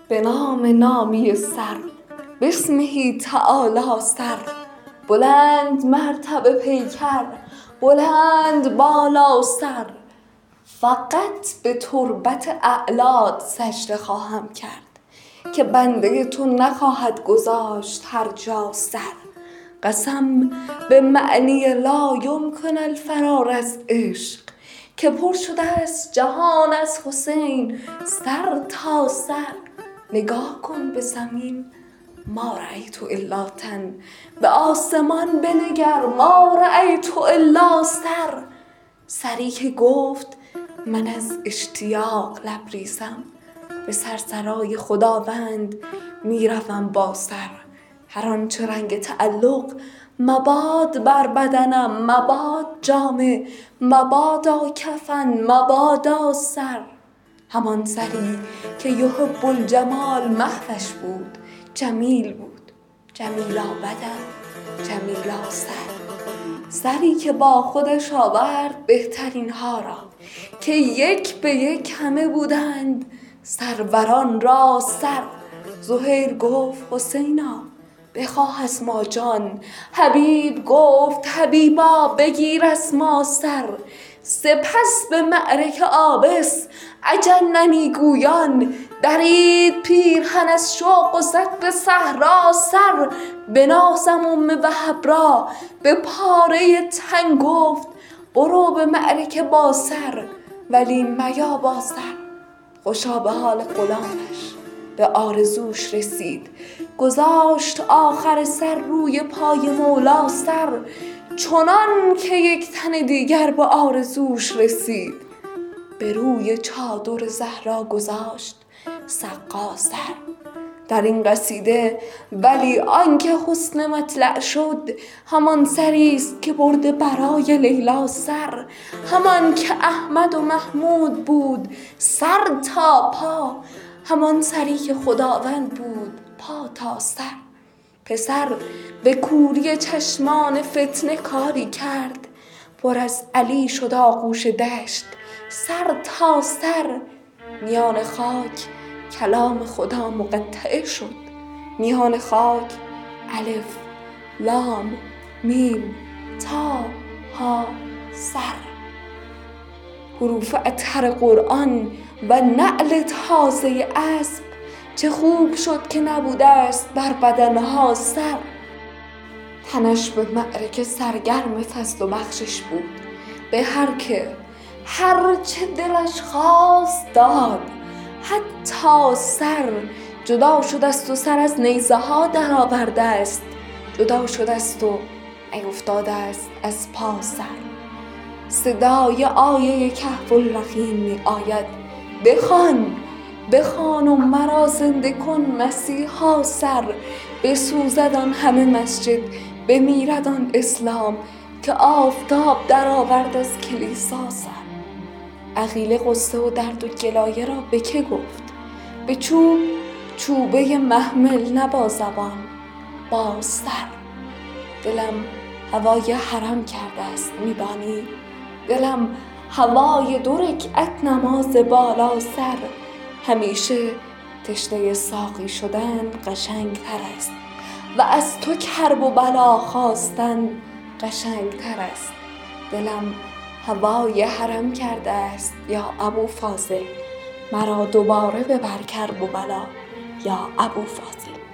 به نام نامی سر، بسمه تعالی سر، بلند مرتبه پیکر، بلند بالا سر. فقط به تربت اعلات سجده خواهم کرد که بنده تو نخواهد گذاشت هر جا سر. قسم به معنی لا یمکن الفرار از عشق که پر شده است جهان از حسین سر تا سر. نگاه کن به زمین ما رأیت الا تن، به آسمان بنگر ما رأیت الا سر. سری که گفت من از اشتیاق لبریزم، به سرسرای خداوند میروم با سر. هر آنچه رنگ تعلق مباد بر بدنم، مباد جامه، مبادا کفن، مبادا سر. همان سری که یحب الجمال محوش بود، جمیل بود، جمیلا بدن، جمیلا سر. سری که با خودش آورد بهترین ها را که یک به یک همه بودند سروران را سر. زهیر گفت حسینا بخواه از ما جان، حبیب گفت حبیبا بگیر از ما سر. سپس به معرکه آبس اجل گویان، درید پیرهن از شوق و زد به صحرا سر. بنازم وهب را به پاره تن گفت برو به معرکه با سر، ولی میا با سر. خوشا به حال غلامش به آرزوش رسید، گذاشت آخر سر روی پای مولا سر. چنان که یک تن دیگر به آرزوش رسید، به روی چادر زهرا گذاشت سقا سر. در این قصیده ولی آنکه حسن مطلع شد، همان سریست که برده برای لیلا سر. همان که احمد و محمود بود سر تا پا، همان سری که خداوند بود پا تا سر. پسر به کوری چشمان فتنه کاری کرد، پر از علی شد آغوش دشت سر تا سر. میان خاک کلام خدا مقطعه شد، میان خاک الف لام میم تا ها سر. حروف اطهر قرآن و نعل تازه اسب، چه خوب شد که نبوده است بر بدنها سر. تنش به معرکه سرگرم فضل و بخشش بود، به هر که هر چه دلش خواست داد، حتی سر. جدا شده است و سر از نیزه ها در آورده است، جدا شده است و افتاده است از پا سر. صدای آیه کهف الرقیم می آید بخوان و مرا زنده کن مسیحا سر. بسوزد آن همه مسجد، بمیرد آن اسلام، که آفتاب در آورد از کلیسا سر. عقیله غصه و درد و گلایه را به که گفت؟ به چوبه محمل نه با زبان، با سر. دلم هوای حرم کرده است میدانی، دلم هوای 2 رکعت نماز بالا سر. همیشه تشنه ساقی شدن قشنگ تر است و از تو کرب و بلا خواستن قشنگ تر است. دلم هوای حرم کرده است یا ابو فاضل، مرا دوباره ببر کرب و بلا یا ابو فاضل.